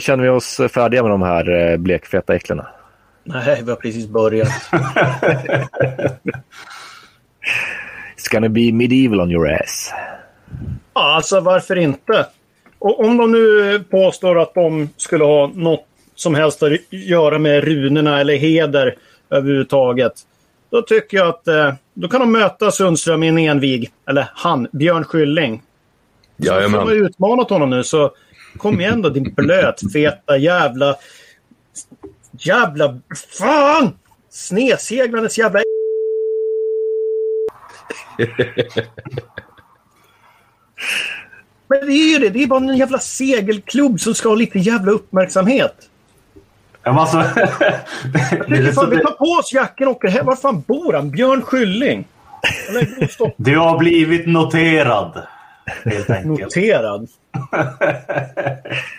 Känner vi oss färdiga med de här blekfeta äcklena? Nej, vi har precis börjat. It's gonna be medieval on your ass. Ja, alltså varför inte? Och om de nu påstår att de skulle ha något som helst att göra med runorna eller heder överhuvudtaget, då tycker jag att då kan de möta Sundström i en envig. Eller han, Björn Skylling. Så de har utmanat honom nu, så kom igen då, din blötfeta jävla fan! Sneseglandes jävla Men det är ju det. Det är bara en jävla segelklubb som ska ha lite jävla uppmärksamhet. Alltså, vi tar på oss jacken och åker hem. Var fan bor han? Björn Skylling. Du har blivit noterad. Helt enkelt. Noterad?